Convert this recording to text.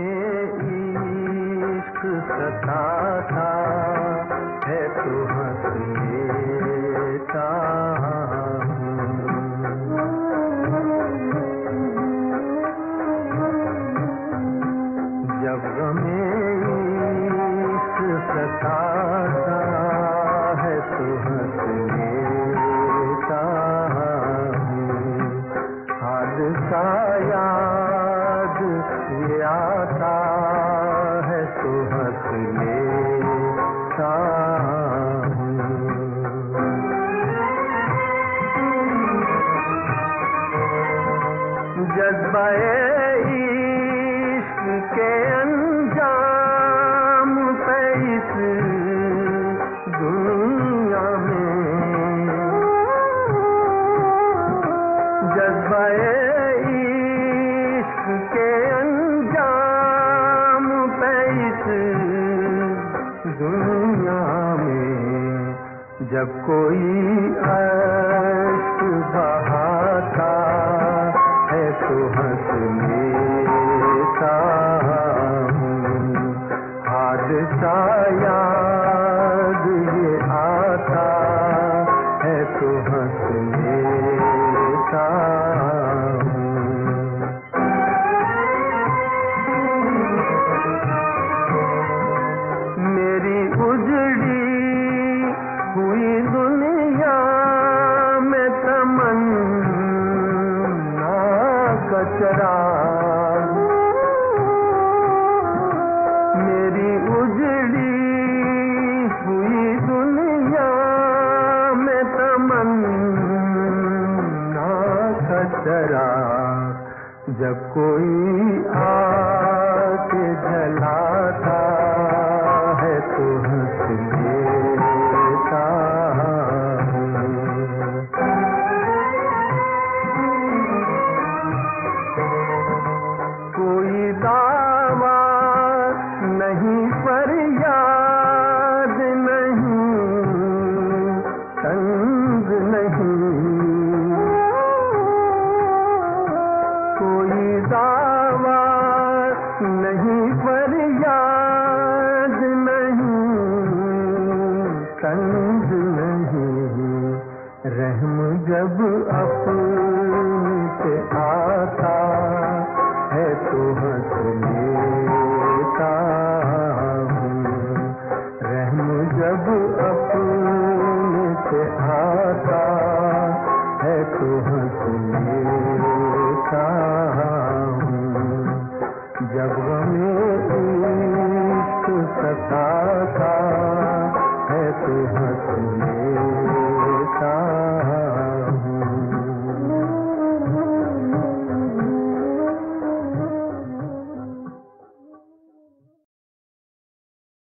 इश्क सताता है तो हंस लेता हूँ। जब गमे इश्क सताता है तो हंस लेता हूँ। हादसा याद ये आता है तो हंस लेता हूँ। जज्बे इश्क के अंजाम पे इस दुनिया में, जज्बे इश्क के अंजाम पे इस दुनिया में, जब कोई अश्क बहाता है तो हंस लेता हूँ। हादसा याद ये आता है तो हंस लेता हूँ। मेरी उजड़ी हुई दुनिया में तमन्ना कचरा, मेरी उजड़ी हुई दुनिया में तमन्ना कचरा, जब कोई आके जलाता है तो हंस लेता हूँ। कोई दावा नहीं, फरियाद नहीं, तंग नहीं, कोई दावा नहीं, फरियाद नहीं, तंग नहीं। रहम जब अपने पे आता है तो हंस लेता हूँ। रहम जब अपने पे आता है तो हंस लेता हूँ। जब हमें इश्क सताता है तो हंस